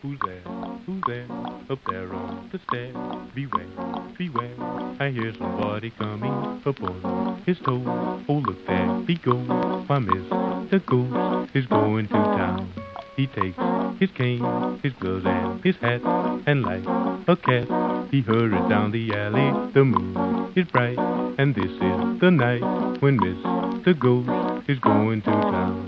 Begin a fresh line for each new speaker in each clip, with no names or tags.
Who's there? Who's there? Up there on the stairs. Beware, beware. I hear somebody coming up on his toes. Oh, look there he goes. Why, Mr. Ghost is going to town. He takes his cane, his gloves, and his hat, and like a cat, he hurries down the alley. The moon is bright, and this is the night when Mr. Ghost is going to town.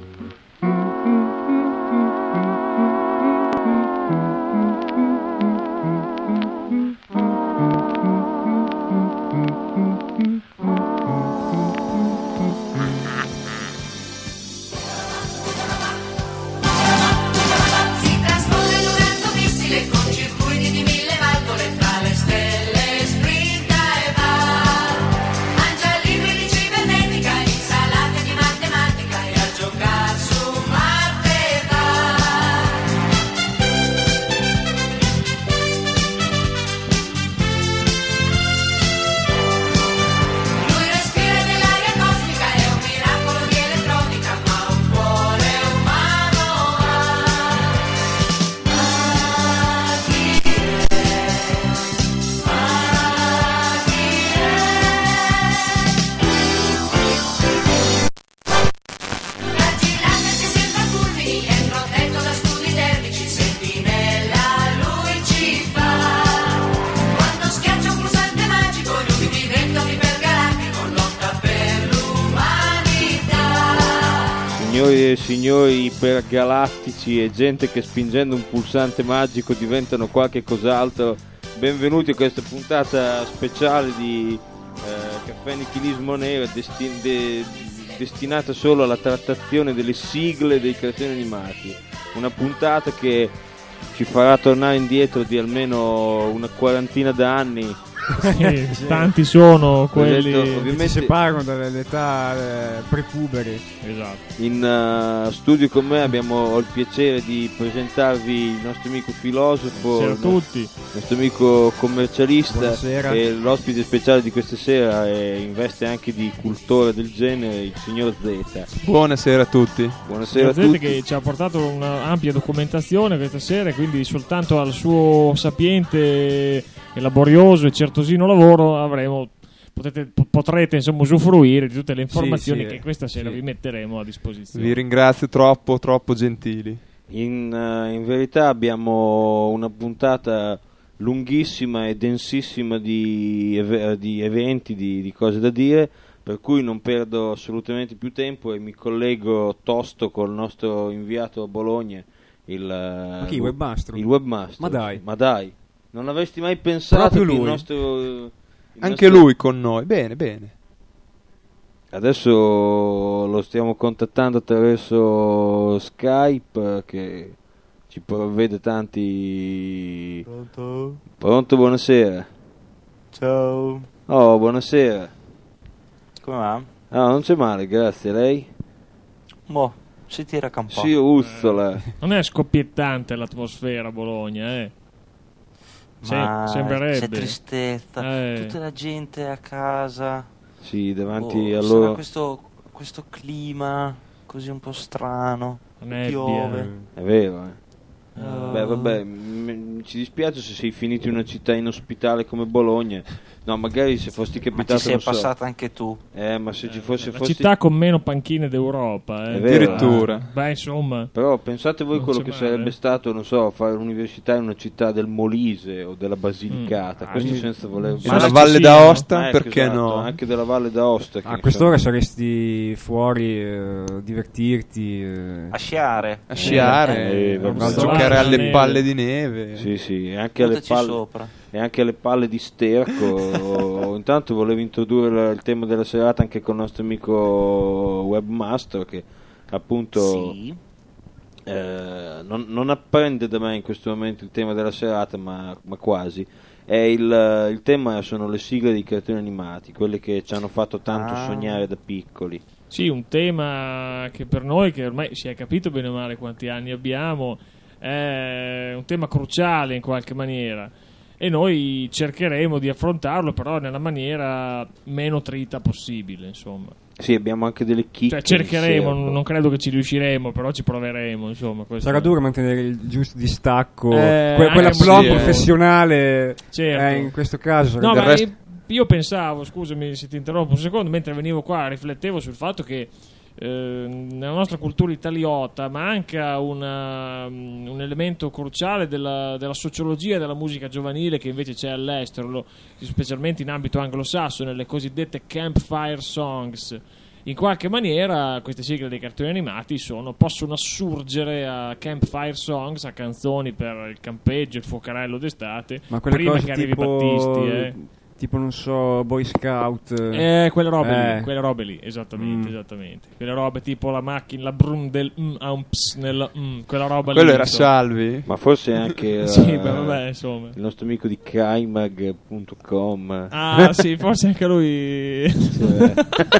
Signori e signori ipergalattici e gente che spingendo un pulsante magico diventano qualche cos'altro, benvenuti a questa puntata speciale di Caffè Nichilismo Nero destinata solo alla trattazione delle sigle dei cartoni animati. Una puntata che ci farà tornare indietro di almeno una quarantina d'anni.
Sì, tanti sono quelli
ovviamente che si separano dall'età prepuberi.
Esatto.
In studio con me ho il piacere di presentarvi il nostro amico filosofo, il nostro amico commercialista.
Buonasera.
E l'ospite speciale di questa sera investe anche di cultore del genere, il signor Z.
Buonasera a tutti.
Buonasera a
Z
tutti.
Che ci ha portato un'ampia documentazione questa sera, quindi soltanto al suo sapiente e laborioso e certosino lavoro potrete insomma usufruire di tutte le informazioni che questa sera vi metteremo a disposizione.
Vi ringrazio troppo gentili.
In verità abbiamo una puntata lunghissima e densissima di eventi, di cose da dire, per cui non perdo assolutamente più tempo e mi collego tosto col nostro inviato a Bologna,
Ma chi, webmaster?
Il webmaster. Ma dai. Non avresti mai pensato
proprio
che
lui.
Anche lui con noi. Bene.
Adesso lo stiamo contattando attraverso Skype che ci provvede tanti. Pronto, buonasera.
Ciao.
Oh, buonasera.
Come va?
Ah, non c'è male, grazie. Lei?
Boh, si tira un po'.
Sì, uzzola.
Non è scoppiettante l'atmosfera a Bologna,
Ma
sembrerebbe.
c'è tristezza, tutta la gente a casa.
Sì, davanti a
sarà
loro.
questo clima così un po' strano.
Nebbia.
Piove.
È vero, Beh, vabbè, ci dispiace se sei finito in una città inospitale come Bologna. No, magari se fossi capitato.
Ma ci sei passata anche tu.
Ma se ci fosse
la città con meno panchine d'Europa,
È vero,
addirittura.
Beh, insomma.
Però pensate voi
Non
quello
c'è
che
male.
sarebbe stato, non so, fare l'università in una città del Molise o della Basilicata. Questo senza voler.
Ma la Valle d'Aosta, perché
esatto,
no?
Anche della Valle d'Aosta.
A quest'ora saresti fuori, divertirti,
A sciare.
A sciare,
vabbè.
a giocare alle
neve.
palle di neve.
Sì, e anche alle
Buttaci
palle.
sopra.
E anche alle palle di sterco. Intanto volevo introdurre il tema della serata anche con il nostro amico webmaster che appunto
Sì.
non apprende da me in questo momento il tema della serata, ma quasi. Il tema sono le sigle dei cartoni animati, quelle che ci hanno fatto tanto sognare da piccoli.
Sì, un tema che per noi, che ormai si è capito bene o male quanti anni abbiamo, è un tema cruciale in qualche maniera. e noi cercheremo di affrontarlo, però nella maniera meno trita possibile, insomma.
Sì, abbiamo anche delle chicche.
Cioè cercheremo,
in serbo.
non credo che ci riusciremo, però ci proveremo, insomma.
Sarà duro mantenere il giusto distacco,
anche
quella
sì,
plomb professionale
certo.
in questo caso.
No,
del
ma
resto-
io pensavo, scusami se ti interrompo un secondo, mentre venivo qua riflettevo sul fatto che nella nostra cultura italiota manca un elemento cruciale della sociologia della musica giovanile che invece c'è all'estero, specialmente in ambito anglosassone, le cosiddette campfire songs. In qualche maniera queste sigle dei cartoni animati possono assurgere a campfire songs, a canzoni per il campeggio, il fuocherello d'estate,
ma quelle
prima
cose
che arrivi
tipo,
Battisti.
Tipo, non so, Boy Scout.
Quelle robe lì, esattamente. Quelle robe tipo la macchina, la brum del amps nella quella roba
Quello
lì.
era Salvi?
Ma forse anche
Sì, beh, vabbè, insomma.
il nostro amico di Kaimag.com.
Ah, sì, forse anche lui.
Cioè,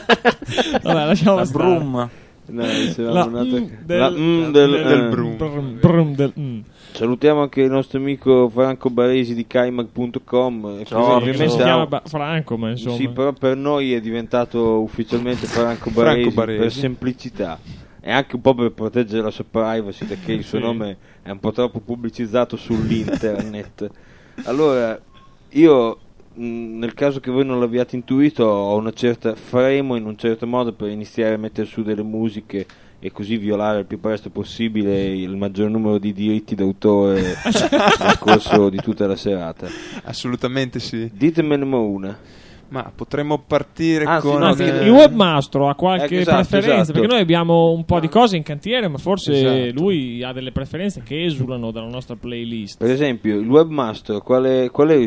Vabbè, lasciamo
La
stare.
Brum.
no, dicevamo
La
un'altra-
del-
la del
Brum.
Brum del
Salutiamo anche il nostro amico Franco Baresi di Kaimag.com.
Ciao,
Ovviamente
si
ciao.
chiama Franco, ma insomma.
Sì, però per noi è diventato ufficialmente Franco Baresi,
Baresi.
per semplicità e anche un po' per proteggere la sua privacy, perché il suo
Sì.
nome è un po' troppo pubblicizzato sull'internet. Allora, io nel caso che voi non l'abbiate intuito, ho una certa fremo in un certo modo per iniziare a mettere su delle musiche e così violare il più presto possibile il maggior numero di diritti d'autore nel corso di tutta la serata.
Assolutamente sì.
Ditemene una.
Ma potremmo partire
Ah, sì,
con...
no,
Anzi,
sì,
il webmastro ha qualche
Esatto,
preferenza,
esatto.
perché noi abbiamo un po' di cose in cantiere, ma forse
Esatto.
lui ha delle preferenze che esulano dalla nostra playlist.
Per esempio, il webmaster, qual è il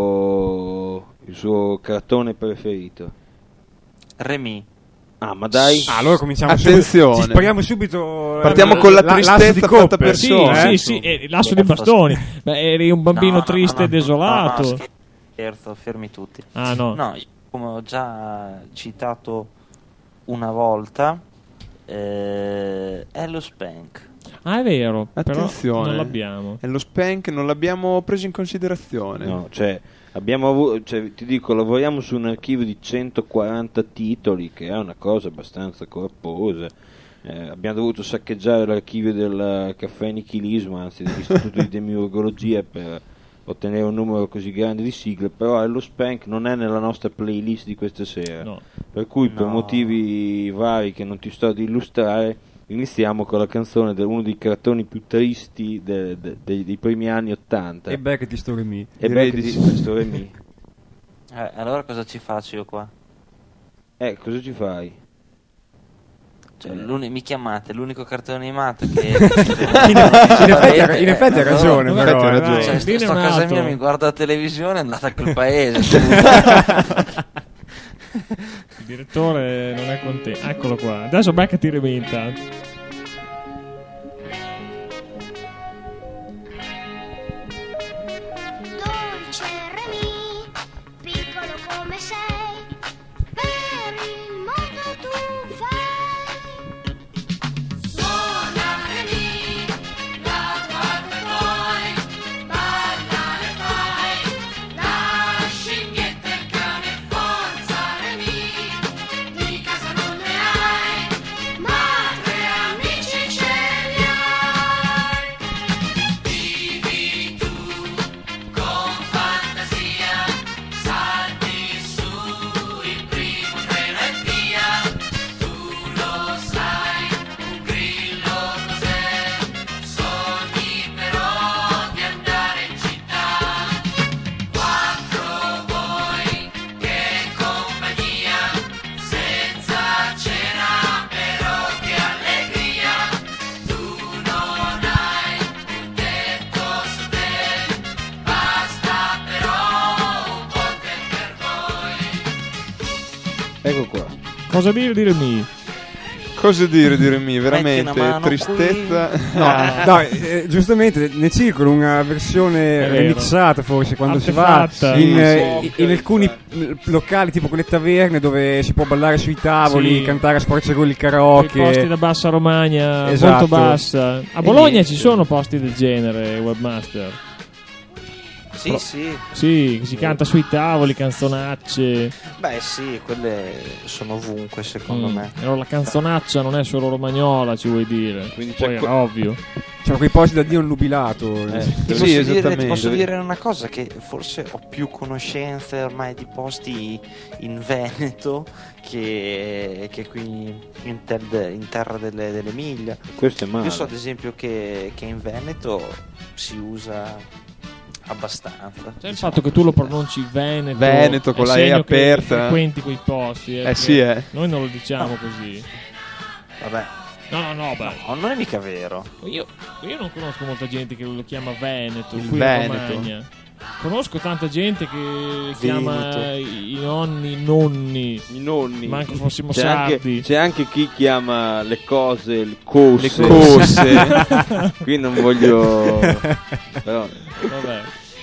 suo cartone preferito?
Remy.
Ah, ma dai.
Allora cominciamo
Attenzione.
subito. Ci spariamo subito.
Partiamo con la
l'asso
tristezza
di
fatta
coppe.
per
Sì,
persone.
sì, l'asso di bastoni. Beh, eri un bambino
No,
triste e desolato.
No, scherzo, fermi tutti.
Ah, no.
No, io, come ho già citato una volta, è lo Spank.
Ah, è vero,
Attenzione.
però non l'abbiamo.
E lo Spank non l'abbiamo preso in considerazione.
No, cioè, ti dico, lavoriamo su un archivio di 140 titoli, che è una cosa abbastanza corposa. Abbiamo dovuto saccheggiare l'archivio del caffè nichilismo, anzi dell'istituto di demiurgologia, per ottenere un numero così grande di sigle, però lo Spank non è nella nostra playlist di questa sera,
No.
per cui per
No.
motivi vari che non ti sto ad illustrare iniziamo con la canzone di uno dei cartoni più tristi dei primi anni '80
E Beckett Story Me.
e
Direi
Beckett
di sì.
questo Remy.
Allora cosa ci faccio io qua?
Cosa ci fai?
Cioè, mi chiamate l'unico cartone animato che
In effetti ha ragione,
Vabbè,
però.
ha ragione.
dai,
Cioè,
dine
sto a
un
casa
altro.
mia, mi guardo la televisione, è andata a quel paese.
Il direttore non è contento. Eccolo qua. Adesso Becca ti Remy intanto.
Dolce Remy, piccolo come sei, per il mondo tu fai. Suona Remy, la tua poi, balla e fai, la scimmietta e il cane, forza Remy, di casa non ne hai, ma 3 amici ce li hai. Vivi tu con fantasia, salti su il primo treno e via. Tu lo sai, un grillo cos'è? Sogni però di andare in città. 4 voi, che compagnia, senza cena però che allegria. Tu non hai un tetto su te, basta però un ponte per voi.
Ecco qua.
Cosa dire di Remy?
Cosa dire di Remy? Veramente
Metti una mano
tristezza.
No, giustamente ne circola una versione
È vero.
remixata forse quando si va
Artefatta.
in alcuni locali tipo quelle taverne dove si può ballare sui tavoli,
Sì.
cantare a squarciagoli il
I posti
karaoke.
da bassa Romagna,
Esatto.
molto bassa. A Bologna
niente.
ci sono posti del genere, webmaster.
Sì, sì.
Sì, si canta sui tavoli, canzonacce.
Beh, sì, quelle sono ovunque, secondo me.
Allora la canzonaccia non è solo romagnola, ci vuoi dire?
Quindi
Poi
c'è
era ovvio.
C'erano quei posti da Dio annubilato.
Ti posso dire una cosa, che forse ho più conoscenze ormai di posti in Veneto che qui in terra dell'Emilia.
Questo è male.
Io so ad esempio che in Veneto si usa abbastanza.
C'è il fatto che tu lo pronunci
Veneto con
è
la E
segno che
aperta.
frequenti quei posti.
Sì,
Noi non lo diciamo così.
Vabbè.
No, beh.
No, non è mica vero.
Io non conosco molta gente che lo chiama Veneto,
Il
qui
Veneto.
in Romagna. Conosco tanta gente che chiama
Veneto.
i nonni.
I nonni.
Manco fossimo
C'è
sardi.
c'è anche chi chiama le cose le cose.
Le cose.
Qui non voglio. Però.
Vabbè.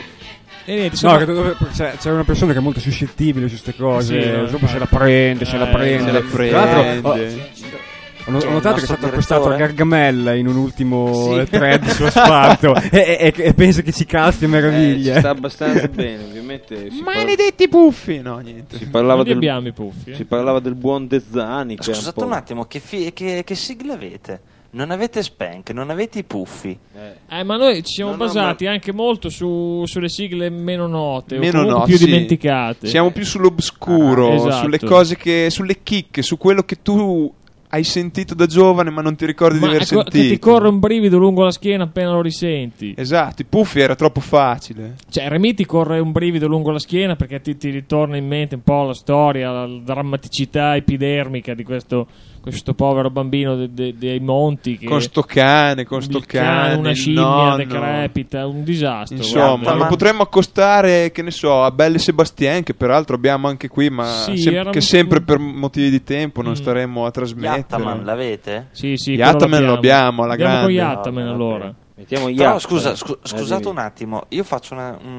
E niente,
No,
insomma,
c'è una persona che è molto suscettibile su queste cose.
Sì,
Dopo se la prende, se la prende.
se la
Tra l'altro,
prende.
ho notato che è stato
nostro
acquistato a
direttore?
Gargamella in un ultimo
Sì.
thread sullo spazio e penso che ci calzi a
Ci
meraviglia.
sta abbastanza bene, ovviamente.
Maledetti puffi. No, niente.
Si parlava
non li
del,
abbiamo i puffi.
si parlava del buon Dezzani. Che è
Scusate
un po'.
un attimo, che sigla avete? Non avete Spank, non avete i puffi.
Ma noi ci siamo
No,
basati anche molto sulle sigle meno note,
Meno
o comunque
note,
più
sì.
dimenticate.
Siamo più sull'obscuro,
Esatto.
sulle cose sulle chicche, su quello che tu hai sentito da giovane ma non ti ricordi di
Ma
aver
che
sentito.
ti corre un brivido lungo la schiena appena lo risenti.
Esatto, i puffi era troppo facile.
Cioè, Remy ti corre un brivido lungo la schiena perché ti ritorna in mente un po' la storia, la drammaticità epidermica di questo povero bambino dei monti che
Con sto cane,
il cane, una
il
scimmia
nonno.
decrepita, un disastro.
Insomma,
guarda.
lo potremmo accostare, che ne so, a Belle Sebastien, che peraltro abbiamo anche qui, ma
Sì, era
che
un-
sempre per motivi di tempo non staremmo a trasmettere.
Yattaman, l'avete?
Sì,
Yattaman
quello
lo abbiamo, alla
Andiamo con
grande.
Yattaman
No,
allora.
Mettiamo
Però
Yatta.
scusate
dimmi.
un attimo, io faccio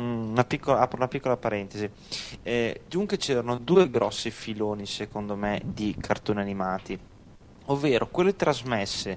apro una piccola parentesi. Dunque c'erano due grossi filoni, secondo me, di cartoni animati, ovvero quelle trasmesse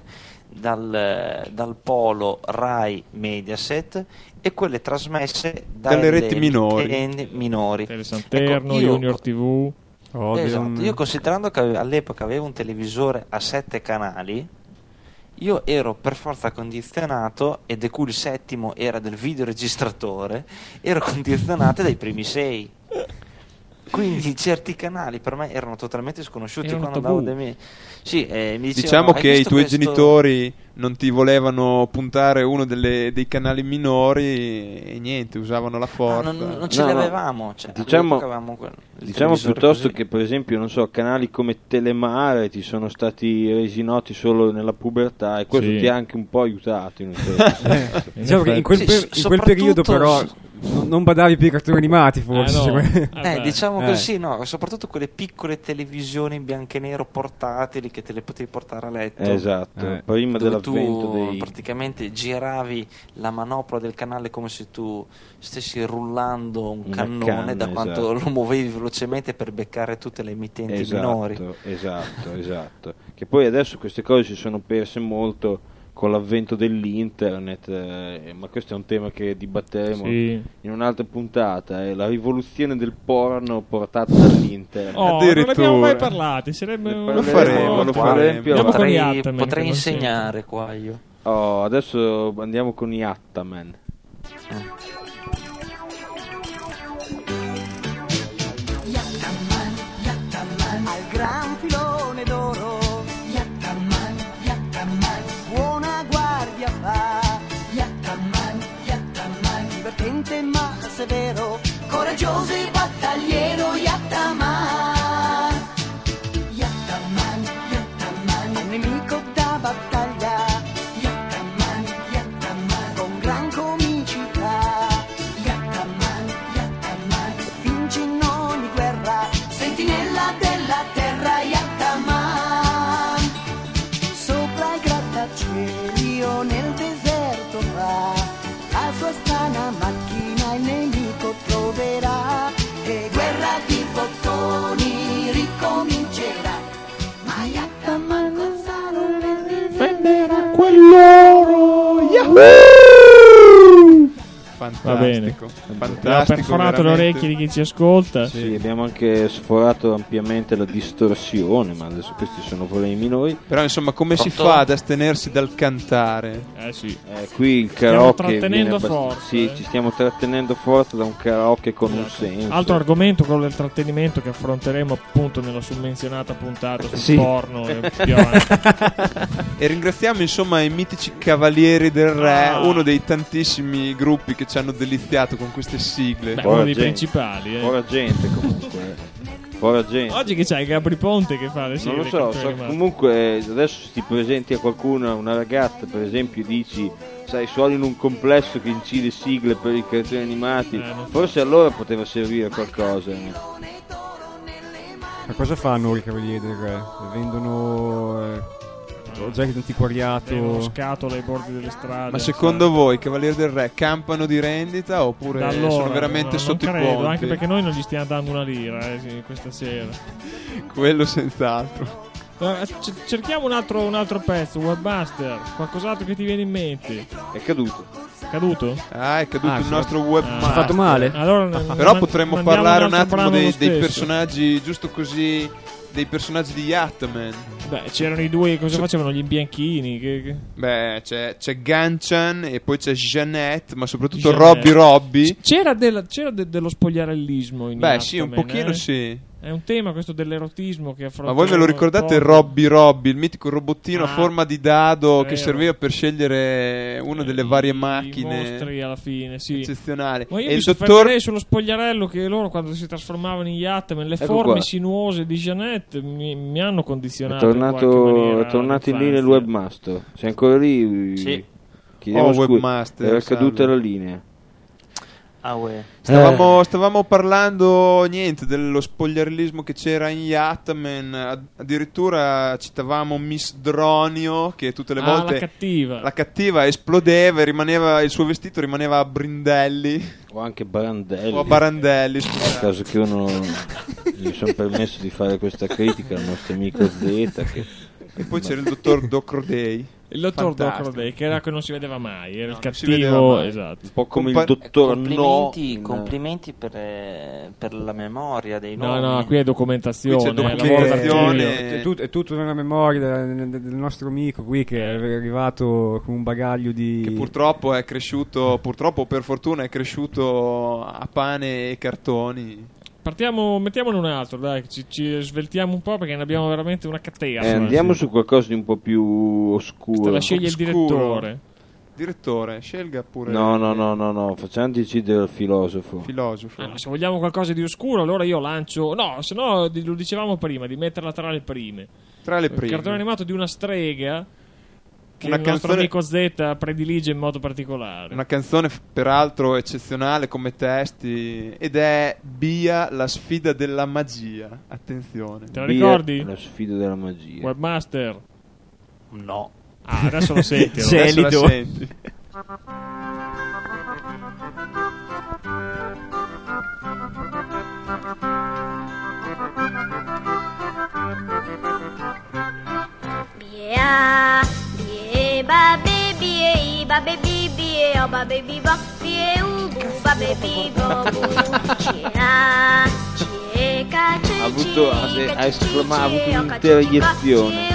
dal polo Rai Mediaset e quelle trasmesse
Dalle reti minori.
minori.
Telesanterno,
Ecco, io-
Junior TV.
Esatto, io considerando che all'epoca avevo un televisore a 7 canali, io ero per forza condizionato, ed di cui il settimo era del videoregistratore, ero condizionato dai primi 6. Quindi certi canali per me erano totalmente sconosciuti.
Erano
quando
tabù.
andavo mi dicevano,
Diciamo
"Hai
che i
visto
tuoi
questo?"
genitori non ti volevano puntare uno dei canali minori e niente, usavano la
Ah,
forza.
non ce
No,
li
no.
avevamo, cioè,
Diciamo-
all'epoca avevamo il
Diciamo
televisore
piuttosto
così.
che, per esempio, non so, canali come Telemare ti sono stati resi noti solo nella pubertà, e questo
Sì.
ti ha anche un po' aiutato in un certo
Diciamo che in quel,
Sì,
in quel periodo però
soprattutto-
non badavi più ai cartoni animati forse.
no.
cioè,
Vabbè.
Diciamo così, no, soprattutto quelle piccole televisioni in bianco e nero portatili che te le potevi portare a letto.
Esatto, prima
Dove
dell'avvento
tu
dei.
praticamente giravi la manopola del canale come se tu stessi rullando un
Una
cannone,
canna,
da quanto
esatto.
lo muovevi velocemente per beccare tutte le emittenti minori.
Esatto. Che poi adesso queste cose si sono perse molto con l'avvento dell'internet, ma questo è un tema che dibatteremo
Sì.
in un'altra puntata, è la rivoluzione del porno portata dall'internet.
Oh, non ne
Addirittura.
abbiamo mai parlati. Sarebbe
Ne
un-
Lo faremo,
lo
qua.
faremo più
Andiamo
avanti.
con
Potrei,
Yattaman,
potrei
che non
insegnare qua io.
Oh, adesso andiamo con Yattaman.
Yattaman, al gran filone d'oro. Yattaman, buona guardia fa. Yattaman, divertente ma severo, coraggioso e battagliero. Yattaman, al nemico da battaglia. Yattaman, con gran comicità. Yattaman, vince in ogni guerra, sentinella della terra. Yattaman, sopra i grattacieli o nel deserto va, la sua strana macchina il nemico troverà, e guerra di bottoni ricomincerà. Ma Yattaman cosa non difenderà
Quell'oro! Yahoo!
Va bene.
Fantastico.
Abbiamo perforato le
veramente.
orecchie di chi ci ascolta.
Sì, abbiamo anche sforato ampiamente la distorsione, ma adesso questi sono problemi minori.
Però insomma, come si
Pronto?
fa ad astenersi dal cantare?
Sì.
Qui il
Stiamo
karaoke
trattenendo
viene
forza,
Sì, ci stiamo trattenendo forza da un karaoke con un senso.
Altro argomento, quello del trattenimento, che affronteremo appunto nella summenzionata puntata sul
Sì.
porno e più avanti.
E ringraziamo insomma i mitici Cavalieri del Re,
Ah.
uno dei tantissimi gruppi che ci hanno deliziato con queste sigle.
Beh,
Buona
uno dei
gente.
principali.
Buona gente comunque. Buona gente.
Oggi che c'hai Gabri Ponte che fa le
Non lo
sigle,
so,
canzoni animate.
comunque adesso se ti presenti a qualcuno, a una ragazza per esempio, dici sai, suoni in un complesso che incide sigle per i cartoni animati,
non-
forse allora poteva servire qualcosa.
Ma cosa fanno i Cavalieri del Re? Vendono oggetti d'antiquariato.
Vengono scatole ai bordi delle strade.
Ma secondo voi i Cavalieri del Re campano di rendita oppure
Da allora,
sono veramente
no,
sotto
non
i
credo,
ponti?
anche perché noi non gli stiamo dando una lira sì, questa sera.
Quello senz'altro.
Cerchiamo un altro pezzo, Webmaster, qualcos'altro che ti viene in mente.
È caduto.
Caduto?
Ah, è caduto il
sì.
nostro webmaster.
Si è fatto male?
Allora,
Però potremmo
mandiamo
parlare un
altro
attimo
brano lo
dei
stesso.
personaggi, giusto così, dei personaggi di Yatman.
Beh, c'erano i due, cosa facevano? Gli imbianchini?
Beh, c'è Ganchan e poi c'è Jeannette, ma soprattutto
Jeannette.
Robby.
C'era dello spogliarellismo in
Beh, sì, un
Yatman,
pochino sì.
È un tema questo dell'erotismo che affronta.
Ma voi ve lo ricordate Robby, il mitico robottino a forma di dado che serviva per scegliere una delle varie
I
macchine
mostri alla fine, sì.
eccezionali?
Ma io
E
mi
il
soffermerei
dottor
sullo spogliarello che loro quando si trasformavano in Yatman, le
Ecco
forme
qua.
sinuose di Jeannette mi hanno
È
condizionato in qualche maniera
tornato in linea il
l'infanzia.
webmaster. Sei ancora lì?
Sì.
Chiediamo scusa.
webmaster,
Era caduta
salve.
la linea.
Ah, uè.
Stavamo parlando niente dello spogliarillismo che c'era in Yatman. Addirittura citavamo Miss Dronio che tutte le volte
la cattiva
esplodeva e rimaneva, il suo vestito rimaneva a brindelli
O anche Barandelli.
o a barandelli,
Nel
scusate.
caso che uno gli sono permesso di fare questa critica al nostro amico Z che
E poi c'era il dottor Docrodei.
il dottor
Fantastico.
Docrodei che era che non si vedeva mai, era il
non si vedeva
cattivo,
mai.
esatto.
un po' come
Compa-
il dottor
Complimenti,
No.
complimenti per la memoria dei
No,
nomi.
no, qui è documentazione,
Qui c'è
lavoro
documentazione.
d'archivio.
È tutto nella memoria del nostro amico qui che è arrivato con un bagaglio di.
Che purtroppo è cresciuto, purtroppo o per fortuna è cresciuto a pane e cartoni.
Mettiamone un altro, dai, ci sveltiamo un po' perché ne abbiamo veramente una catena.
Andiamo su qualcosa di un po' più oscuro.
Te la sceglie il
Oscuro.
direttore.
Direttore, scelga pure
No, facciamo decidere al filosofo.
filosofo.
Se vogliamo qualcosa di oscuro, allora io lancio. No, se no, lo dicevamo prima, di metterla tra le prime.
Tra le
Il
prime.
cartone animato di una strega che
Una
il nostro
canzone-
amico Z predilige in modo particolare.
Una canzone peraltro eccezionale come testi ed è Bia, la sfida della magia. Attenzione.
Te la
Via
ricordi?
La sfida della magia.
Webmaster.
No.
Ah, adesso lo senti.
Sì.
Adesso la
Gelido.
senti.
Bia, bie, ba, bie, ba, bie, o, ba, bie, bo, bie, bu, ba, bie, bo, bu, cia, cieca,
Ha avuto- ha esclamato, ha avuto un'intera iezione.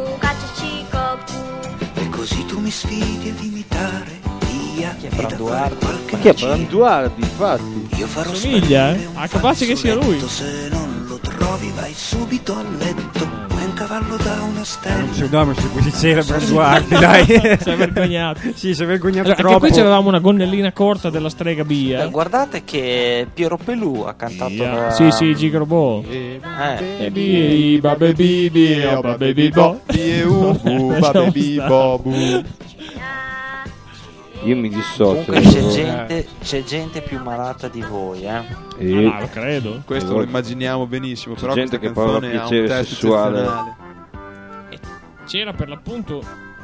E così tu mi sfidi ad imitare via
Chi è
e da fare
Branduardi?
qualche
Ma chi è
magia.
Branduardi, infatti?
Io farò
Somiglia,
sparire un
Ah, capace che sia lui.
fazzoletto, se non lo trovi vai subito a letto. È un cavallo da una
Un
stella.
pseudonimo su cui si c'era Branduardi, dai.
Si è vergognato.
Sì, si è vergognato
Allora, anche
troppo.
qui avevamo una gonnellina corta della strega Bia.
Guardate che Piero Pelù ha cantato la...
Sì, Gigrobo. Baby, ba, baby, bie, o, ba, baby, bo.
Bie, bu, ba, baby, bo, bu.
Io mi dissocio.
Comunque c'è gente più malata di voi,
Ah,
E
lo credo.
Questo lo immaginiamo benissimo, però
gente
questa
che prova
canzone ha un
piacere
testo
sessuale.
eccezionale.
C'era per l'appunto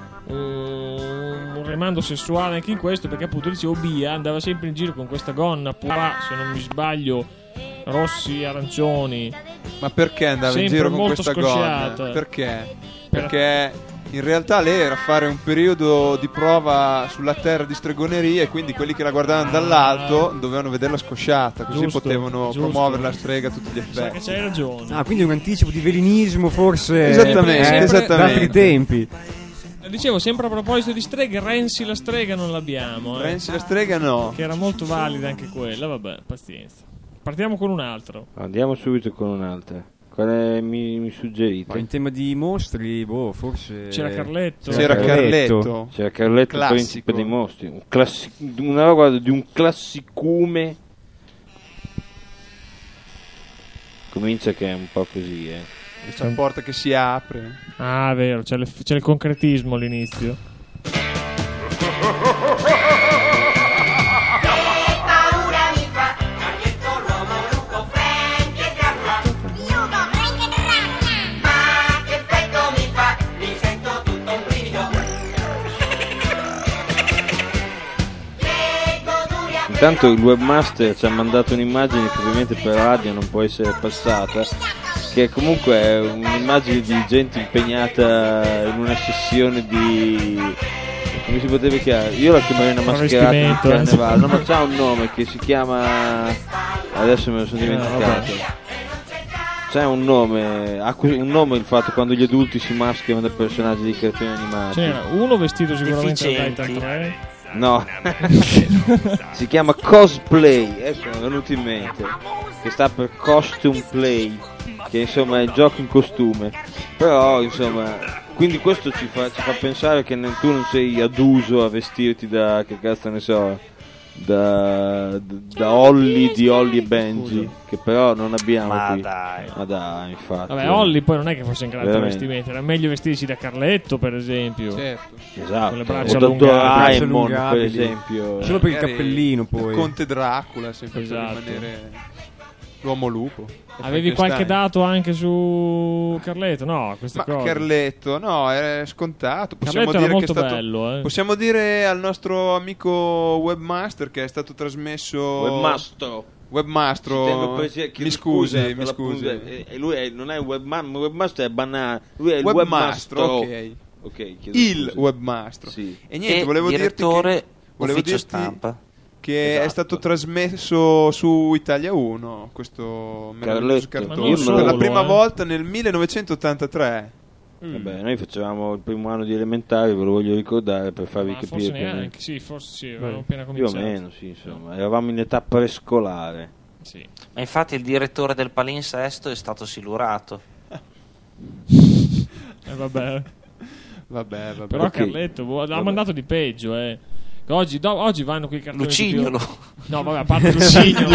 un rimando sessuale anche in questo, perché appunto dicevo Bia andava sempre in giro con questa gonna qua, se non mi sbaglio, rossi, arancioni.
Ma perché andava in
Sempre
giro con
molto
questa
scosciata.
gonna? Perché? Perché in realtà lei era a fare un periodo di prova sulla terra di stregoneria e quindi quelli che la guardavano dall'alto dovevano vederla scosciata, così
Giusto,
potevano
giusto.
promuovere la strega a tutti gli
Sa che
effetti.
c'hai ragione.
Ah, quindi un anticipo di velinismo forse
Esattamente, esattamente.
d'altri tempi.
Dicevo, sempre a proposito di streghe, Renzi la strega non l'abbiamo.
Renzi la strega no.
Che era molto valida anche quella, vabbè, pazienza. Partiamo con un altro.
Andiamo subito con un'altra. Quale mi suggerite?
Ma in tema di mostri, forse...
C'era Carletto.
C'era Carletto.
C'era Carletto, il
Classico.
principe dei mostri. Una roba di un classicume. Comincia che è un po' così,
C'è una porta che si apre.
Ah, vero, c'è il concretismo all'inizio.
Intanto il webmaster ci ha mandato un'immagine che ovviamente per radio non può essere passata, che comunque è un'immagine di gente impegnata in una sessione di... come si potrebbe chiamare? Io la chiamerei una mascherata di carnevale, no, ma c'ha un nome che si chiama... adesso me lo sono dimenticato. C'è un nome, ha un nome il fatto quando gli adulti si mascherano da personaggi di cartoni animati.
C'era uno vestito sicuramente da
Deficienti.
Titan 3.
No, si chiama cosplay, mi è venuto in mente, che sta per costume play, che insomma è il gioco in costume. Però insomma, quindi questo ci fa pensare che tu non sei aduso a vestirti da, che cazzo ne so, da Holly di Holly e Benji, che però non abbiamo
Ma
qui.
dai.
Ma dai, infatti.
Vabbè, Holly poi non è che fosse in grado di
Veramente.
vestimento, era meglio vestirsi da Carletto, per esempio.
Certo.
Esatto.
Con le braccia
O da
allungate.
Doraemon, per
allungabili.
esempio.
Solo per il
Magari
cappellino
il
poi.
Conte Dracula, sempre
Esatto.
per rimanere l'uomo lupo.
Avevi qualche dato anche su Carletto? No, queste
Ma
cose.
Carletto, no, è scontato. Possiamo
Carletto era
dire che
molto
è stato,
bello,
possiamo dire al nostro amico webmaster che è stato trasmesso.
Webmastro.
Webmastro, mi scusi, mi scusi.
E lui non è webmaster, è banale. Lui è il
Webmastro,
webmastro.
ok.
Chiedo
Il
scusa.
webmastro.
Sì.
E niente,
E
volevo dirti
direttore
che, volevo
ufficio
dirti
stampa.
che è
Esatto.
stato trasmesso su Italia 1 questo meraviglioso
Carletto.
cartone
Ma non
per la
solo,
prima volta nel 1983.
Vabbè, noi facevamo il primo anno di elementari, ve lo voglio ricordare per farvi
Ma
capire
forse
più o meno.
neanche, sì, forse sì, avevamo appena
Più o
cominciato.
meno, sì, insomma, eravamo in età prescolare.
Sì.
Ma infatti il direttore del palinsesto è stato silurato.
Vabbè.
Vabbè.
Però
Ok.
Carletto ha mandato di peggio, Oggi vanno quei cartoni
Lucignolo.
No, vabbè, a parte Lucignolo.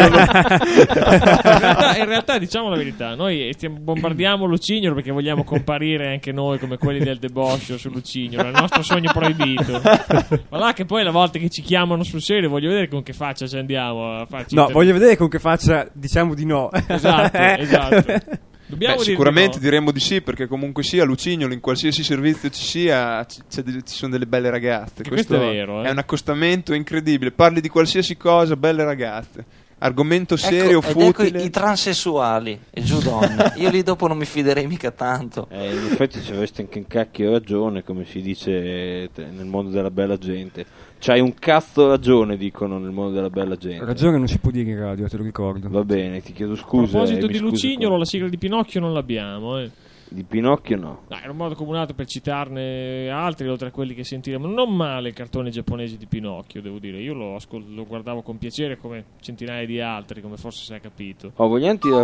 in realtà, diciamo la verità, noi bombardiamo Lucignolo perché vogliamo comparire anche noi come quelli del deboscio su Lucignolo, è il nostro sogno proibito. Ma là che poi la volta che ci chiamano sul serio voglio vedere con che faccia ci andiamo a farci
No, voglio vedere con che faccia diciamo di no.
Esatto. Dobbiamo dire
Sicuramente
no.
diremmo di sì, perché comunque sia Lucignolo in qualsiasi servizio ci sia ci sono delle belle ragazze.
Questo è vero,
è un accostamento incredibile. Parli di qualsiasi cosa, belle ragazze. Argomento serio,
Ecco, ed ecco
futile.
i transessuali e giù donne. Io lì dopo non mi fiderei mica tanto.
In effetti ci avresti anche un cacchio ragione, come si dice nel mondo della bella gente. C'hai un cazzo ragione, dicono nel mondo della bella gente.
Ragione non si può dire in radio, te lo ricordo.
Va bene, ti chiedo
A
scusa.
proposito
mi
di
scuso
Lucignolo,
qua.
la sigla di Pinocchio non l'abbiamo,
Di Pinocchio no.
Dai, era un modo comunato per citarne altri, oltre a quelli che sentiremo. Non male i cartoni giapponesi di Pinocchio, devo dire. Io lo guardavo con piacere come centinaia di altri, come forse si è capito.
Vogliamo tirare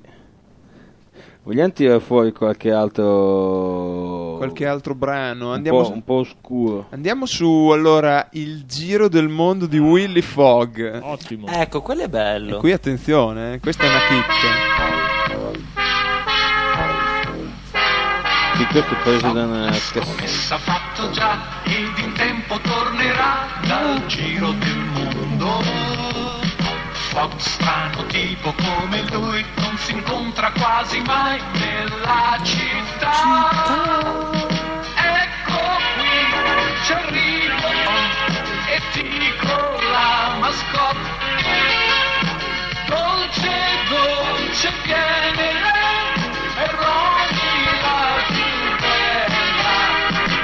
fuori qualche altro
brano.
un po' oscuro.
Andiamo su allora il giro del mondo di Willy Fogg.
Ottimo.
Ecco, quello è bello.
E qui attenzione, questa è una chicca.
Sì, questo è preso da una cassetta.
Promessa fatto già ed in tempo tornerà dal giro del mondo. Fogg strano tipo come lui non si incontra quasi mai nella città. Ecco qui ci arrivo e dico la mascotte. Dolce, dolce viene lei e Ronny la più bella.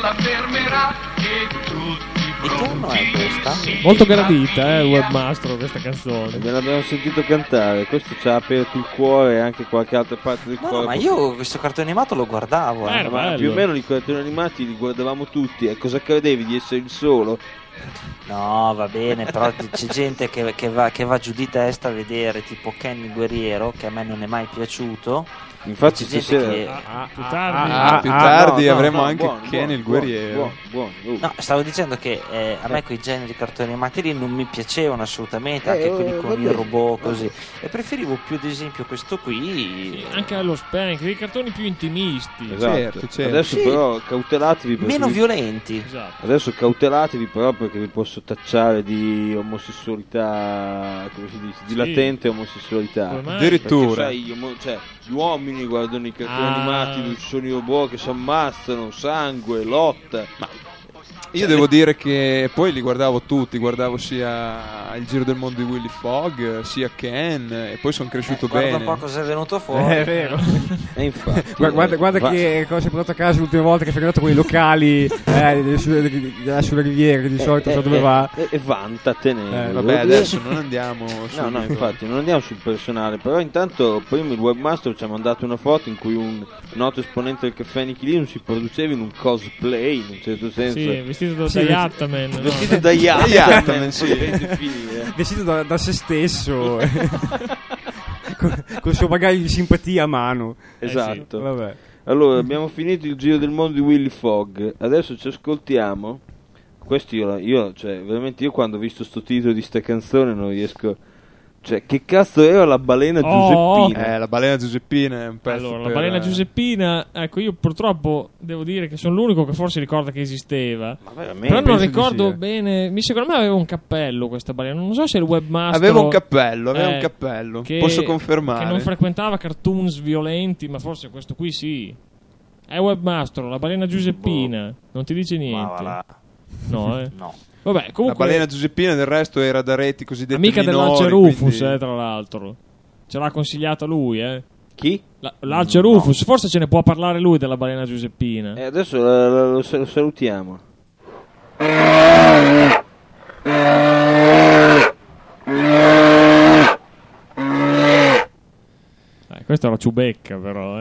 la fermerà e tutti pronti.
Molto gradita, il webmastro, questa canzone.
Ve l'abbiamo sentito cantare, questo ci ha aperto il cuore e anche qualche altra parte del
No,
corpo.
ma io questo cartone animato lo guardavo.
Ma più o meno i cartoni animati li guardavamo tutti. E cosa credevi di essere il solo?
No, va bene, però c'è gente che va giù di testa a vedere tipo Ken il guerriero, che a me non è mai piaciuto.
Infatti
C'è gente
stasera
che-
più tardi.
più tardi
no,
avremo
no,
anche
buono,
Ken
buono,
il guerriero.
buono.
No, stavo dicendo che a me quei generi di cartoni animati lì non mi piacevano assolutamente, anche quelli con
vabbè,
il robot così. E preferivo più ad esempio questo qui.
Anche allo Spank, dei cartoni più intimisti.
Esatto.
Certo.
Adesso
Sì.
però cautelatevi perché
Meno violenti.
Esatto.
adesso cautelatevi però perché vi posso tacciare di omosessualità, come si dice, di
Sì.
latente omosessualità.
Come mai?
Addirittura.
Perché, sai, gli uomini guardano i cartoni
Ah.
animati dove ci sono i robot che si ammazzano, sangue, lotta.
Io devo dire che poi li guardavo tutti, guardavo sia Il Giro del Mondo di Willy Fogg, sia Ken, e poi sono cresciuto
Guarda
bene.
un po' cosa è venuto fuori.
È vero.
E infatti
Guarda
va-
che cosa sei portato a casa l'ultima volta che sei andato con i locali sulla riviera, che di solito so dove va.
e vantatene.
Vabbè, adesso non andiamo
No, infatti non andiamo sul personale, però intanto prima il webmaster ci ha mandato una foto in cui un noto esponente del caffè Nichilino si produceva in un cosplay, in un certo senso.
Sì, vestito da
Sì,
Yattaman. no?
Vestito da Yattaman, sì. Finire.
Vestito da se stesso. Col suo bagaglio di simpatia a mano.
Esatto.
Vabbè.
Allora, abbiamo finito il giro del mondo di Willy Fogg. Adesso ci ascoltiamo. Questo io cioè, veramente io quando ho visto sto titolo di sta canzone non riesco. Cioè, che cazzo era la balena Giuseppina?
La balena Giuseppina è un pezzo
Allora, la
per-
balena Giuseppina, ecco, io purtroppo devo dire che sono l'unico che forse ricorda che esisteva.
Ma veramente?
Però non
penso di
ricordo
sì,
bene. Secondo me aveva un cappello questa balena. Non so se il webmaster
Aveva un cappello,
che-
posso confermare.
Che non frequentava cartoons violenti, ma forse questo qui sì. È webmaster, la balena Giuseppina. Non ti dice
Ma
niente.
va là.
No, eh.
No.
Vabbè,
La
comunque
balena Giuseppina del resto era da reti cosiddetti
amica
minori,
dell'Alce Rufus,
quindi-
tra l'altro. Ce l'ha consigliata lui,
Chi?
L'Alce Rufus, forse ce ne può parlare lui della balena Giuseppina.
Adesso lo salutiamo.
Questa è la ciubecca, però.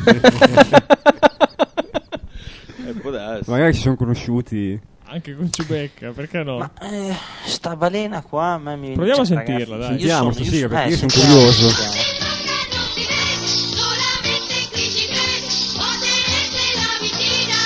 Può darsi.
Magari si sono conosciuti.
Anche con ciubecca, perché no?
Ma sta balena qua a me mi
Proviamo a
cioè,
sentirla,
ragazzi,
dai.
Sentiamo
io
stasera, perché io sono
sentiamo,
curioso.
sentiamo.
Solamente qui ci crede, potreste la vicina,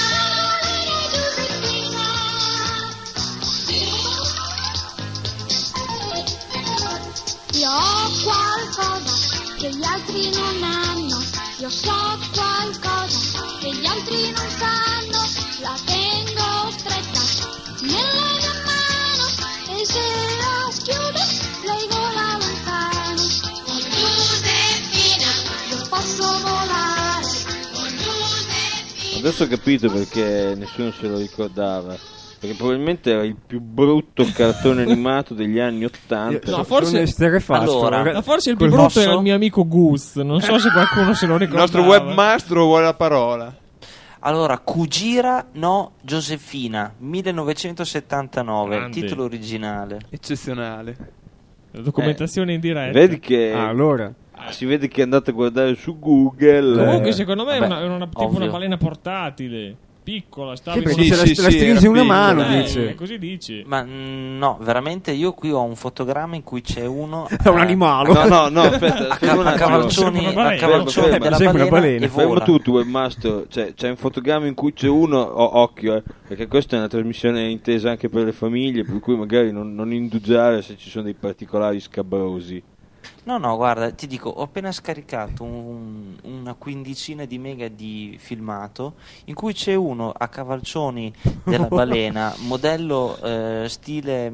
Giuseppina. Io ho qualcosa che gli altri non hanno, io so qualcosa che gli altri non sanno, la tengo stretta nella mia mano e se la schiudo lei vola lontano. Con Giuseppina io posso volare, con Giuseppina.
Adesso ho capito perché nessuno se lo ricordava. Perché probabilmente era il più brutto cartone animato degli anni '80.
No, forse-
Allora,
Ma forse il più
Col
brutto
posso?
era il mio amico Gus. Non so se qualcuno se lo
Il
ricordava.
nostro webmaster vuole la parola.
Allora, Cugira no Josefina 1979,
Grande.
titolo originale.
Eccezionale.
La documentazione in diretta.
Vedi che
allora
si vede che andate a guardare su Google.
Comunque, secondo me
vabbè,
è una tipo
ovvio.
una balena portatile. Piccola, stavi
Sì, perché
con-
se la stringi in una mano, dice.
Così dici.
Ma no, veramente io qui ho un fotogramma in cui c'è uno
è un animale.
No, aspetta,
a,
fermo un
a
attimo.
cavalcioni,
Sembra una
a
balena.
cavalcioni
Fermo,
della
sembra una
balena,
balena.
e
Fermo
vola.
tutto, webmaster. C'è un fotogramma in cui c'è uno. Occhio, perché questa è una trasmissione intesa anche per le famiglie, per cui magari non indugiare se ci sono dei particolari scabrosi.
No, guarda, ti dico, ho appena scaricato una quindicina di mega di filmato in cui c'è uno a cavalcioni della balena, modello stile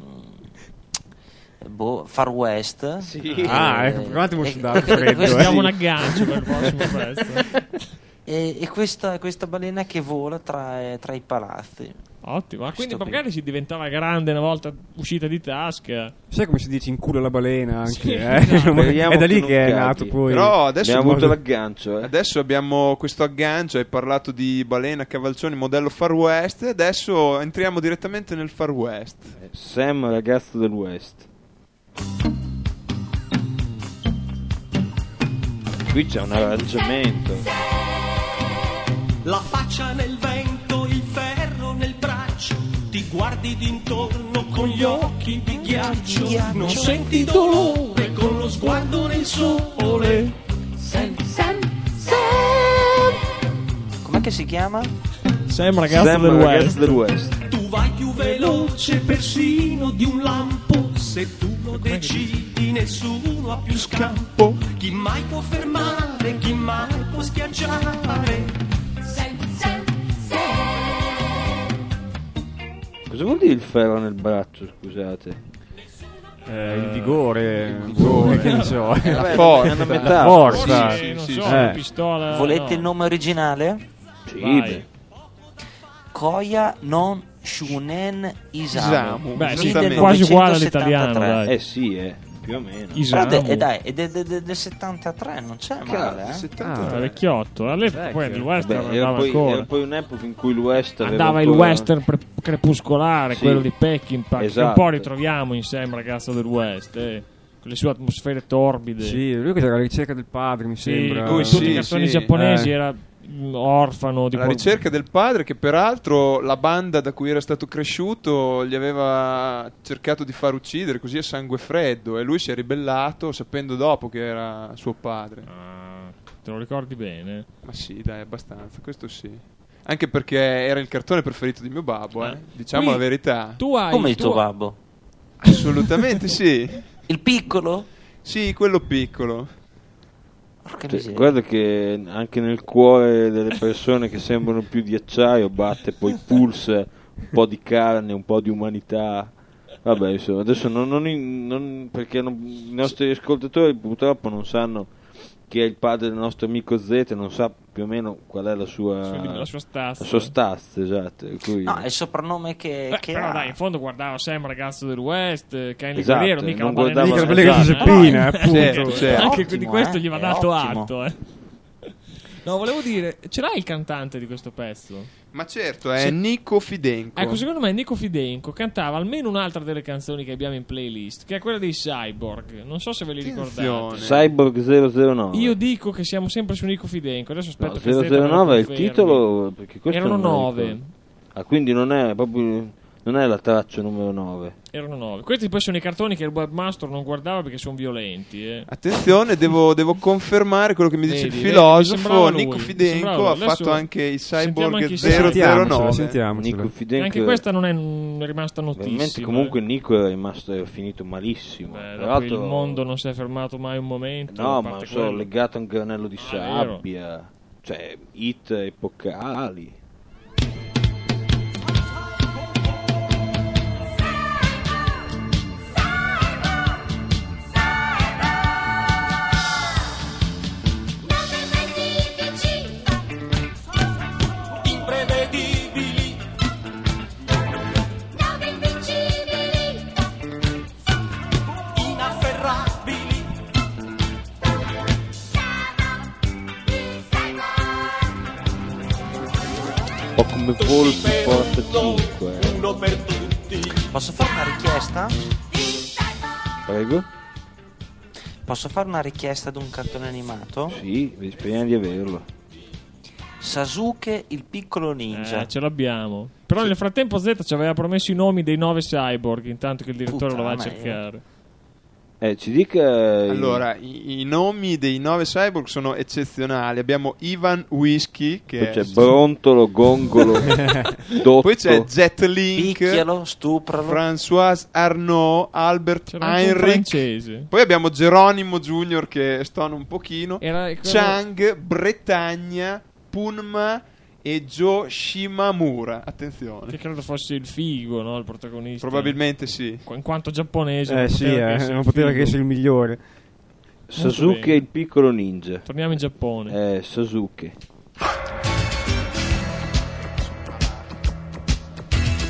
Far West.
Sì.
Ah, ecco, un attimo si dà il freddo.
questo-
Diamo un aggancio per il prossimo questo.
E questa balena che vola tra i palazzi.
Ottimo, ma quindi
Sto
magari si diventava grande una volta uscita di tasca.
Sai come si dice in culo la balena anche?
Sì,
speriamo
È da
che
lì
non
che è
cadi.
nato poi.
Però adesso
Abbiamo avuto l'aggancio,
Adesso abbiamo questo aggancio, hai parlato di balena cavalcioni modello Far West, e adesso entriamo direttamente nel Far West.
Sam, ragazzo del West. Qui c'è un arrangiamento.
La faccia nel vento, il ferro nel braccio, ti guardi d'intorno con gli occhi di ghiaccio, non senti dolore con lo sguardo nel sole.
Sam, Sam, Sam.
Com'è che si chiama?
Sam, ragazzo
Sam,
del
ragazzo
West.
del West.
Tu vai più veloce persino di un lampo, se tu lo decidi nessuno ha più scampo. Chi mai può fermare, chi mai può schiacciare?
Sam, Sam, Sam.
Cosa vuol dire il ferro nel braccio, scusate?
Il vigore, che ne so.
La
Vabbè,
forza.
è una
La
metafora.
forza.
Sì, non
sì,
so,
sì.
una pistola.
Volete
no.
il nome originale?
Sì,
Vai.
beh.
Koya non Shunen Isamu.
Isamu,
Beh, sì,
esattamente.
quasi uguale all'italiano,
1973.
dai.
Sì, più o meno.
Isamu.
È del 73, non c'è male, eh?
73.
Vecchiotto. All'epoca poi il western
Beh, era
andava
poi
ancora.
un'epoca in cui il West aveva
Andava il
ancora-
western crepuscolare,
Sì.
quello di Peckinpah, che un
Esatto.
po' ritroviamo in Sam, ragazzo del West, con le sue atmosfere torbide.
Sì, lui che era alla ricerca del padre, mi
Sì,
sembra.
lui in tutti i cartoni giapponesi
Eh.
era orfano di
Alla ricerca del padre, che peraltro la banda da cui era stato cresciuto gli aveva cercato di far uccidere così a sangue freddo, e lui si è ribellato sapendo dopo che era suo padre.
Te lo ricordi bene?
Ma sì, dai, abbastanza, questo sì. Anche perché era il cartone preferito di mio babbo, diciamo
Qui
la verità.
Tu hai
Come il tuo babbo?
Assolutamente sì.
Il piccolo?
Sì, quello piccolo.
Porca
Cioè,
miseria.
guarda che anche nel cuore delle persone che sembrano più di acciaio batte, poi pulsa un po' di carne, un po' di umanità. Vabbè, insomma, adesso perché i nostri ascoltatori purtroppo non sanno chi è il padre del nostro amico Z, non sa più o meno qual è la sua
stazza.
la sua stazza, esatto. per cui-
No, è il soprannome che
Però
ha.
dai, in fondo guardava Sam, ragazzo del West, Kenny
Esatto,
Guerriero, mica
non
la
guardava
balena
Mica la balena
esatto.
Giuseppina, appunto.
Certo.
Anche
Ottimo,
di questo gli va
è
dato
ottimo.
atto. No, volevo dire, ce l'hai il cantante di questo pezzo?
Ma certo, è
Sì.
Nico Fidenco.
Ecco, secondo me Nico Fidenco cantava almeno un'altra delle canzoni che abbiamo in playlist, che è quella dei Cyborg. Non so se ve li ricordate.
Attenzione.
Cyborg 009.
Io dico che siamo sempre su Nico Fidenco. Adesso aspetto
No,
che Zeta me lo
009 è il
confermi.
titolo, perché questo
Erano
non me lo
9.
ricordo. Ah, quindi non è proprio, non è la traccia numero 9.
Erano 9. Questi poi sono i cartoni che il webmaster non guardava perché sono violenti.
Attenzione, devo confermare quello che mi dice
Vedi,
il
vedi, mi sembrava
filosofo.
lui,
Nico
mi
Fidenco
sembrava
ha
lui.
fatto
Adesso
anche i
sentiamo
Cyborg
anche i
009.
Sentiamocelo.
Nico Fidenco,
Anche questa non è rimasta notissima.
veramente comunque Nico è finito malissimo.
Beh,
Tra
dopo il
l'altro-
mondo non si è fermato mai un momento.
No,
a
ma
parte
non so,
quello.
legato a un granello di
Ah, è vero.
sabbia, cioè hit epocali.
Imprevedibili, inafferrabili,
Un po' come Volpi Forza 5.
uno per tutti.
Posso fare una richiesta?
Prego?
Posso fare una richiesta ad un cartone animato?
Sì, speriamo di averlo.
Sasuke il piccolo ninja.
Ce l'abbiamo. Però nel frattempo Z ci aveva promesso i nomi dei 9 cyborg, intanto che il direttore lo va a
Puttana,
cercare.
Ci dica...
Allora, i nomi dei 9 cyborg sono eccezionali. Abbiamo Ivan Whisky, che
Poi
è...
c'è Brontolo, Gongolo, Dotto.
Poi c'è Jet Link,
Picchialo, stupralo.
François Arnaud, Albert
C'era anche un
Heinrich.
francese.
Poi abbiamo Geronimo Junior che stona un pochino.
Era quello-
Chang, Bretagna, Punma e Joe Shimamura. Attenzione.
Che credo fosse il figo, no? Il protagonista.
Probabilmente sì.
In quanto giapponese. non
Sì,
poteva che essere
non
il
poteva
figo.
che essere il migliore.
Sasuke
bene.
il piccolo ninja.
Torniamo in Giappone.
Sasuke.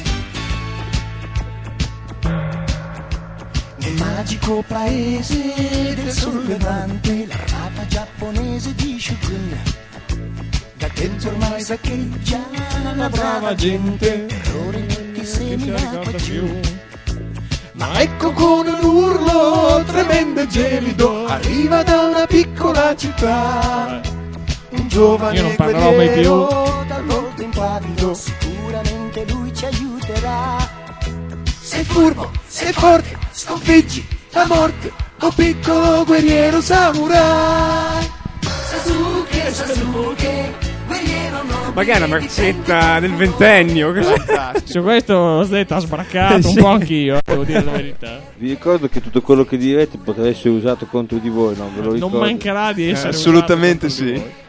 magico paese del sol levante, l'armata giapponese di Shogun da tempo ormai saccheggia la brava gente, errori netti semina più. Ma ecco con un urlo tremendo e gelido arriva da una piccola città un giovane
Io non parlerò mai più.
guerriero dal volto impavido, sicuramente lui ci aiuterà. Sei furbo, sei forte, sconfiggi la morte, o piccolo guerriero samurai. Sasuke, Sasuke, guerriero non.
Ma che è una merzetta del ventennio?
Su questo ti ha sbraccato un po' anch'io, devo dire la verità.
Vi ricordo che tutto quello che direte potrà essere usato contro di voi, no? Ve lo ricordo.
Non mancherà di essere
Assolutamente
usato contro
sì.
di voi.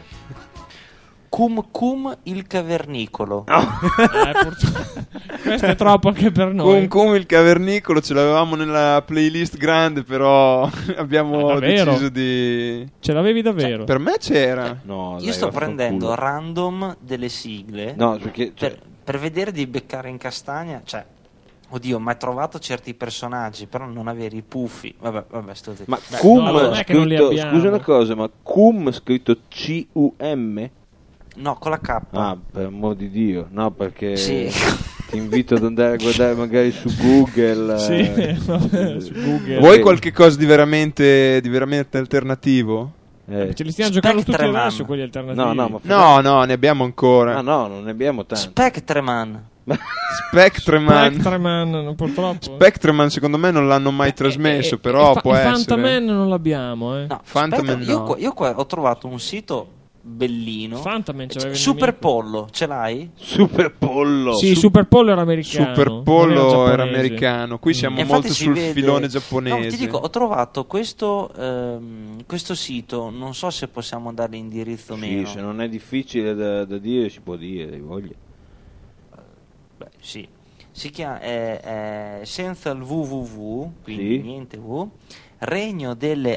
Cum il cavernicolo.
Questo è troppo anche per noi.
Come il cavernicolo ce l'avevamo nella playlist grande, però abbiamo
davvero?
deciso di...
Ce l'avevi davvero?
Per me c'era.
No,
Io
dai,
sto
vaffanculo.
prendendo random delle sigle
No, perché
per vedere di beccare in castagna, cioè oddio, ma hai trovato certi personaggi, però non avere i puffi. Vabbè, sto zitto.
ma
Beh,
cum
no, non è che non li
scritto,
abbiamo.
scusa una cosa, ma cum scritto C-U-M?
no, con la K.
Ah, per amor di Dio, no, perché
Sì.
ti invito ad andare a guardare magari su Google.
Sì, vabbè, su Google.
Vuoi qualche cosa di veramente alternativo?
Ce li stiamo giocando tutti
Spectreman.
adesso quelli alternativi.
No, ne abbiamo ancora.
No, non ne abbiamo tanti.
Spectreman.
Spectreman, purtroppo.
Spectreman secondo me non l'hanno mai trasmesso, però può essere.
Fantaman non l'abbiamo,
No,
Fantaman
aspetta,
no.
io qua ho trovato un sito bellino.
Fantaman c'aveva il
Super
nemico.
Pollo, ce l'hai?
Super Pollo.
Sì, Super Pollo era americano.
Super Pollo
non
era
giapponese.
americano. Qui siamo
Infatti
molto
si
sul
vede-
filone giapponese.
No, ti dico, ho trovato questo sito, non so se possiamo dare indirizzo o
Sì,
meno.
se non è difficile da dire si può dire, hai voglia.
Beh, sì. Si chiama è senza il www, quindi
Sì.
niente w, regno delle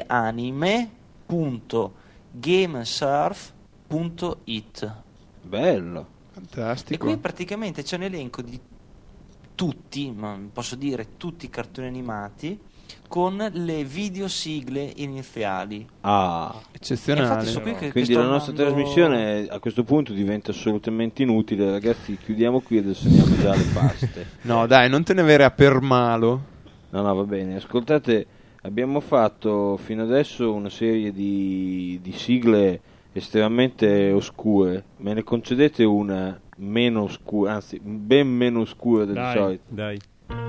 anime.gamesurf.it.
Bello.
E
Fantastico.
qui praticamente c'è un elenco di tutti, ma posso dire tutti i cartoni animati con le videosigle iniziali.
Ah,
Eccezionale.
Infatti su qui che
quindi
sto
la nostra
andando-
trasmissione a questo punto diventa assolutamente inutile, ragazzi. Chiudiamo qui e adesso andiamo già alle paste.
No, dai, non te ne avere a per malo.
No, va bene. Ascoltate, abbiamo fatto fino adesso una serie di sigle estremamente oscure. Me ne concedete una meno oscura, anzi, ben meno oscura del
Dai.
solito?
Dai.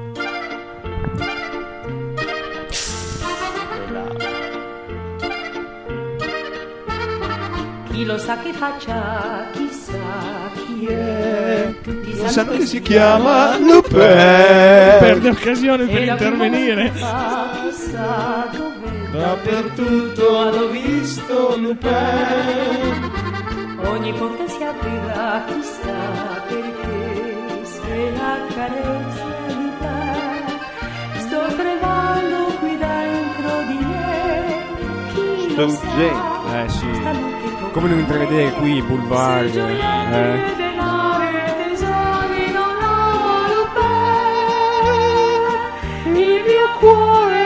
Chi lo sa che faccia, chissà chi è. Tutti
Sanno che si
si
chiama Lupin.
Perde occasione per
E la prima
intervenire.
volta passa dove
Dappertutto hanno visto Lupin.
ogni porta si aprirà, chissà perché. Se la carezza di te, sto tremando qui dentro di me. Chi
Sto
lo sa,
urgente.
Sì.
sta luce con
Come non intravedere qui i boulevard?
Se gioielli denari tesori non ho Lupin, il mio cuore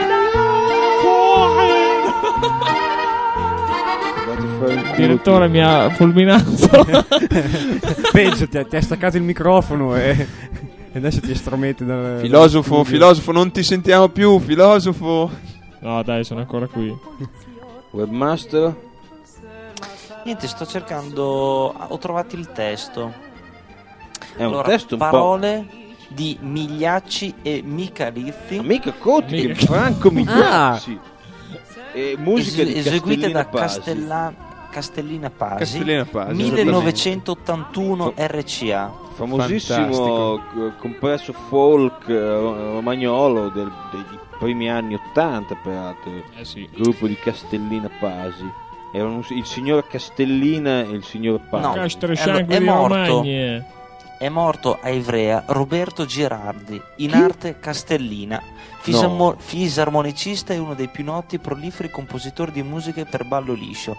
Andate a fare il
Il
culo
direttore mi ha fulminato.
Peggio, ti ha staccato il microfono e adesso ti estromette dal
Filosofo, non ti sentiamo più, filosofo.
No, dai, sono ancora qui.
Webmaster?
Niente, sto cercando. Ho trovato il testo.
È un
Allora,
testo un
parole di Migliacci e Michalizzi.
po'... Mica Cotti,
Mica-
che Franco Migliacci. E musica di
eseguite da
Castellina Pasi.
Castellina Pasi.
Castellina Pasi,
1981 RCA.
Famosissimo compresso folk romagnolo dei primi anni 80, peraltro.
Sì.
Gruppo di Castellina Pasi. Erano il signor Castellina e il signor Pasi.
No.
Castro
Allora,
Sangue
è
di
morto.
Romagne.
È morto a Ivrea Roberto Girardi, in
Chi?
arte Castellina, fisarmonicista e uno dei più noti e proliferi compositori di musiche per ballo liscio.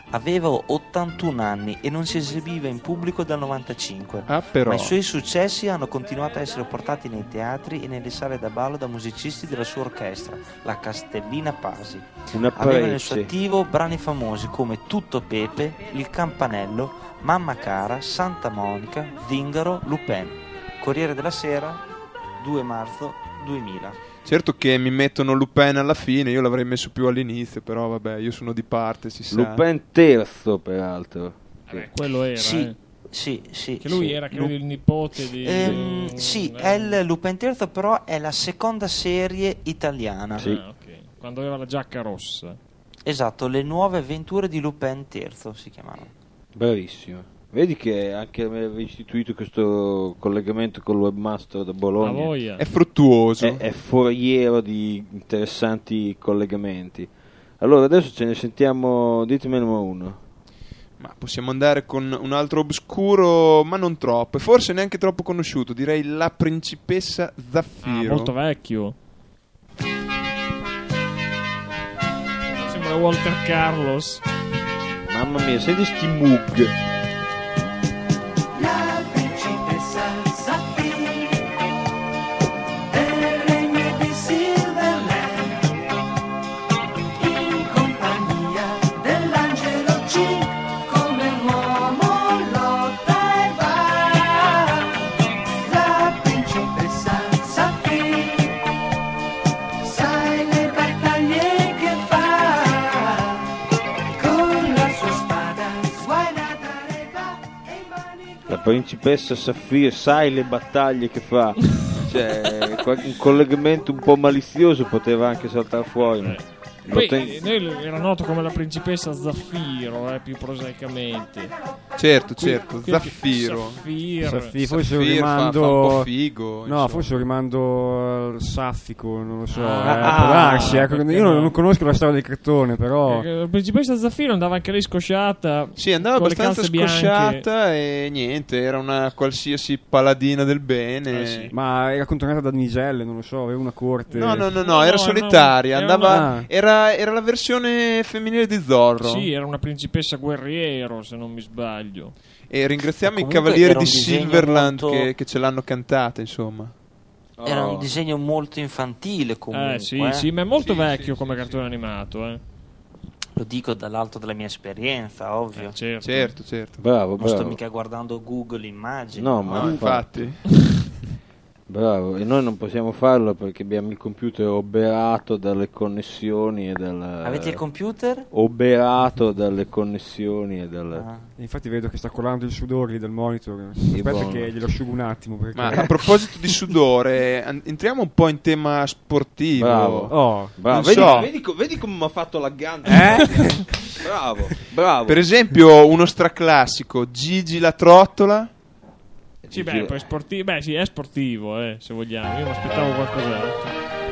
Aveva 81 anni e non si esibiva in pubblico dal 95.
Però.
Ma i suoi successi hanno continuato a essere portati nei teatri e nelle sale da ballo da musicisti della sua orchestra, la Castellina Pasi. Aveva nel suo attivo brani famosi come Tutto Pepe, Il Campanello, Mamma Cara, Santa Monica, Zingaro, Lupin. Corriere della Sera, 2 marzo 2000.
Certo che mi mettono Lupin alla fine, io l'avrei messo più all'inizio, però vabbè, io sono di parte, si sa.
Lupin terzo, peraltro.
Quello era,
Sì.
Che lui era, credo, il nipote di...
sì, è il Lupin III, però è la seconda serie italiana.
Sì.
Ok. Quando aveva la giacca rossa.
Esatto, Le nuove avventure di Lupin III si chiamavano.
Bravissimo. Vedi che anche aveva istituito questo collegamento con il webmaster da Bologna.
È fruttuoso.
È foriero di interessanti collegamenti. Allora adesso ce ne sentiamo, ditemene uno.
Ma possiamo andare con un altro oscuro, ma non troppo, e forse neanche troppo conosciuto, direi La principessa Zaffiro.
Molto vecchio. Sembra Walter Carlos.
Mamma mia, senti sti Moog.
La principessa Zaffiro del regno di Silverland, in compagnia dell'angelo C, come uomo lotta e va. La principessa Zaffiro, sai le battaglie che fa, con la sua spada sguainata le va.
La principessa Saffir, sai le battaglie che fa. Cioè, un collegamento un po' malizioso poteva anche saltare fuori.
Poi, noi era noto come la principessa Zaffiro, più prosaicamente.
Certo,
Qui
Zaffiro.
Saffir.
Forse un
Zaffir
rimando.
fa un po' figo.
No,
insomma.
forse un rimando saffico, non lo so. Può
Ah,
darsi,
perché
io
no?
non conosco la storia del cartone, però.
La principessa Zaffiro andava anche lei scosciata.
Sì, andava
con le
abbastanza
calze bianche.
scosciata e niente, era una qualsiasi paladina del bene.
Ma era contornata da damigelle, non lo so, aveva una corte.
No, era solitaria.
era
Andava, era la versione femminile di Zorro.
Sì, era una principessa guerriero, se non mi sbaglio.
E ringraziamo i
Comunque
cavalieri
era un
di
disegno
Silverland
molto-
che ce l'hanno cantata, insomma.
Era un disegno molto infantile comunque.
Sì, ma è molto vecchio come cartone animato,
Lo dico dall'alto della mia esperienza, ovvio.
Certo.
Bravo,
Non sto
bravo.
mica guardando Google Immagini.
No, ma
infatti.
Bravo, e noi non possiamo farlo perché abbiamo il computer oberato dalle connessioni e dal...
Avete il computer?
Oberato dalle connessioni e dal...
Infatti vedo che sta colando il sudore lì dal monitor. Aspetta
buono.
che glielo asciugo un attimo. Perché...
Ma a proposito di sudore, entriamo un po' in tema sportivo.
Bravo.
Non
Vedi,
so.
vedi come mi ha fatto l'aggancio. Bravo.
Per esempio, uno straclassico, Gigi la trottola.
Sì, beh, poi sportivo. Beh, sì, è sportivo, se vogliamo. Io mi aspettavo qualcos'altro.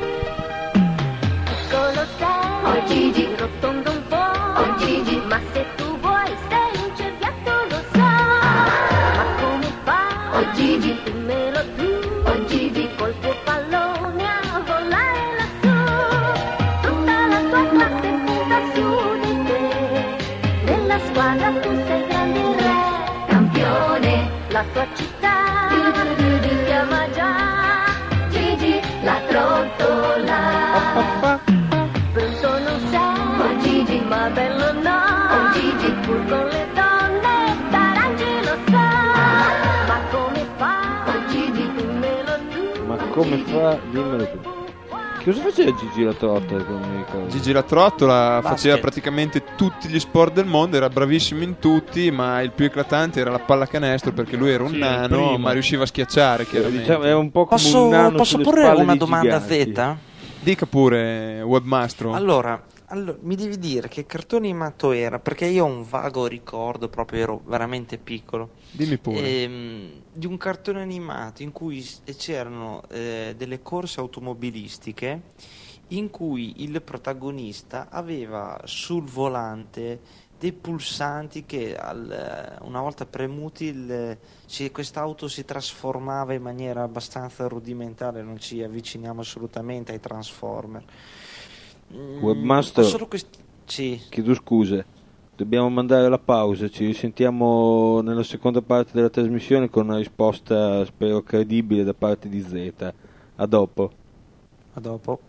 Piccolo sei, oh Gigi, rotondo un po', oh Gigi, ma se tu vuoi sei un cerchiatto, lo so. Ma come fai, oh Gigi, dimmelo tu, oh Gigi, col tuo pallone a volare lassù. Tutta la tua classe punta su di te, nella squadra tu sei grande re, campione, la tua città ti chiama già Gigi la trottola. Brutto non sei, oh Gigi, ma bello no, oh Gigi, pur con le donne t'arrangi, lo so. Ma come fa, oh Gigi, dimmelo tu.
Ma come fa? Dimmelo tu. Che cosa faceva Gigi la trottola? Che non mi ricordo.
Gigi la trottola
Basket.
faceva praticamente tutti gli sport del mondo, era bravissimo in tutti, ma il più eclatante era la pallacanestro perché lui era un
Sì,
nano,
primo.
ma riusciva a schiacciare, chiaramente.
Diciamo, è un po' come un
Posso,
nano
posso
sulle
porre
spalle
una
di
domanda
giganti.
Z?
Dica pure, webmastro.
Allora, mi devi dire che cartone animato era, perché io ho un vago ricordo, proprio ero veramente piccolo,
Dimmi pure.
di un cartone animato in cui c'erano delle corse automobilistiche in cui il protagonista aveva sul volante dei pulsanti che una volta premuti quest'auto si trasformava in maniera abbastanza rudimentale, non ci avviciniamo assolutamente ai Transformer.
Webmaster,
Sì.
chiedo scuse, Dobbiamo mandare la pausa, ci risentiamo nella seconda parte della trasmissione con una risposta, spero, credibile da parte di Z. A dopo.
A dopo.